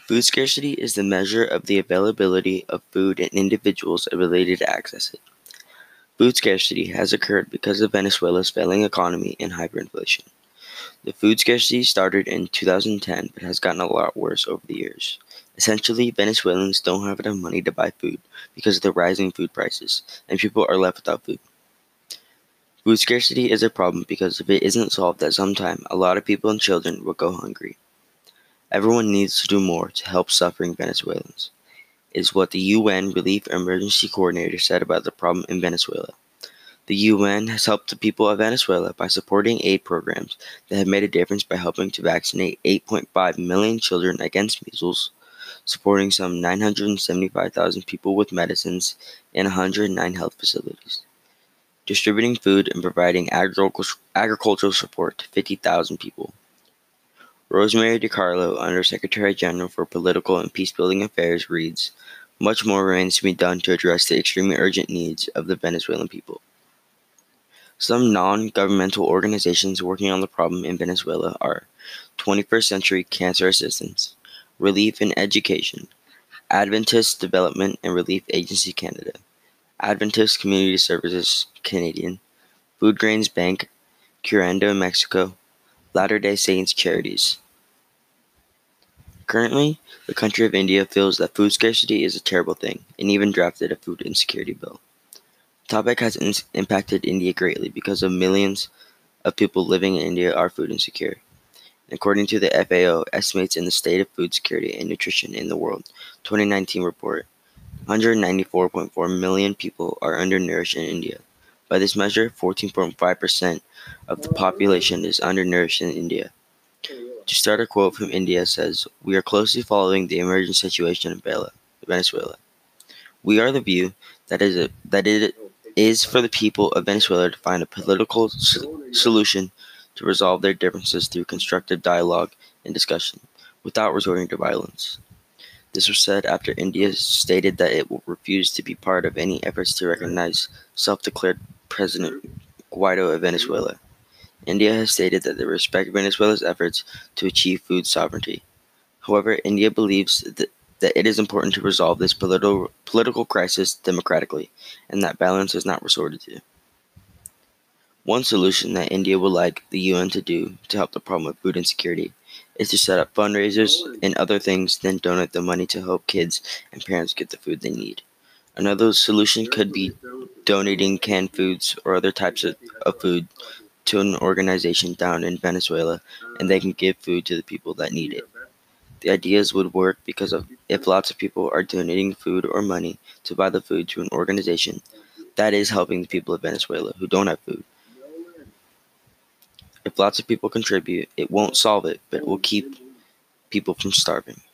Food scarcity is the measure of the availability of food and individuals' ability to access it. Food scarcity has occurred because of Venezuela's failing economy and hyperinflation. The food scarcity started in 2010 but has gotten a lot worse over the years. Essentially, Venezuelans don't have enough money to buy food because of the rising food prices, and people are left without food. Food scarcity is a problem because if it isn't solved at some time, a lot of people and children will go hungry. Everyone needs to do more to help suffering Venezuelans, is what the UN Relief Emergency Coordinator said about the problem in Venezuela. The UN has helped the people of Venezuela by supporting aid programs that have made a difference by helping to vaccinate 8.5 million children against measles, supporting some 975,000 people with medicines in 109 health facilities, distributing food and providing agricultural support to 50,000 people. Rosemary DiCarlo, Undersecretary General for Political and Peacebuilding Affairs, reads, "Much more remains to be done to address the extremely urgent needs of the Venezuelan people." Some non-governmental organizations working on the problem in Venezuela are 21st Century Cancer Assistance, Relief in Education, Adventist Development and Relief Agency Canada, Adventist Community Services Canadian, Food Grains Bank, Curando Mexico, Latter-day Saints Charities. Currently, the country of India feels that food scarcity is a terrible thing and even drafted a food insecurity bill. The topic has impacted India greatly because of millions of people living in India are food insecure. According to the FAO estimates in the State of Food Security and Nutrition in the World 2019 report, 194.4 million people are undernourished in India. By this measure, 14.5% of the population is undernourished in India. To start, a quote from India says, "We are closely following the emerging situation in Venezuela. We are the view that it is for the people of Venezuela to find a political solution to resolve their differences through constructive dialogue and discussion, without resorting to violence." This was said after India stated that it will refuse to be part of any efforts to recognize self-declared President Guaido of Venezuela. India has stated that they respect Venezuela's efforts to achieve food sovereignty. However, India believes that it is important to resolve this political crisis democratically, and that violence is not resorted to. One solution that India would like the UN to do to help the problem of food insecurity is to set up fundraisers and other things, then donate the money to help kids and parents get the food they need. Another solution could be donating canned foods or other types of food to an organization down in Venezuela, and they can give food to the people that need it. The ideas would work because if lots of people are donating food or money to buy the food to an organization, that is helping the people of Venezuela who don't have food. If lots of people contribute, it won't solve it, but it will keep people from starving.